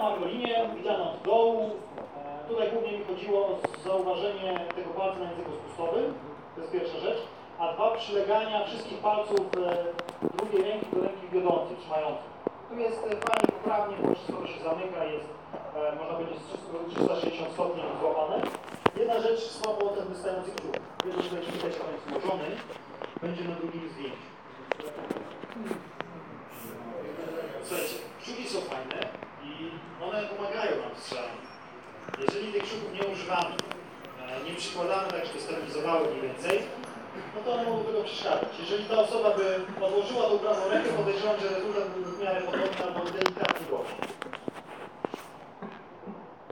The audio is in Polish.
ma go linię, widzianą z dołu. Tutaj głównie mi chodziło o zauważenie tego palca na języku spustowym, to jest pierwsza rzecz. A dwa, przylegania wszystkich palców drugiej ręki do ręki wiodącej, trzymającej. Tu jest fajnie, poprawnie, bo wszystko się zamyka, jest, można powiedzieć, 360 stopni złapane. Jedna rzecz, słabo ten wystający kciuk. Jeżeli tutaj widać, on jest złożony, będzie na drugim zdjęciu. Słuchajcie, kciuki są fajne i one pomagają nam w strzelaniu. Jeżeli tych kciuków nie używamy, nie przykładamy tak, żeby stabilizowały mniej więcej, no to one mogą tego przeszkadzać. Jeżeli ta osoba by odłożyła tą prawą rękę, podejrzewam, że rezultat byłby w miarę podobny albo delikatnie gorszy.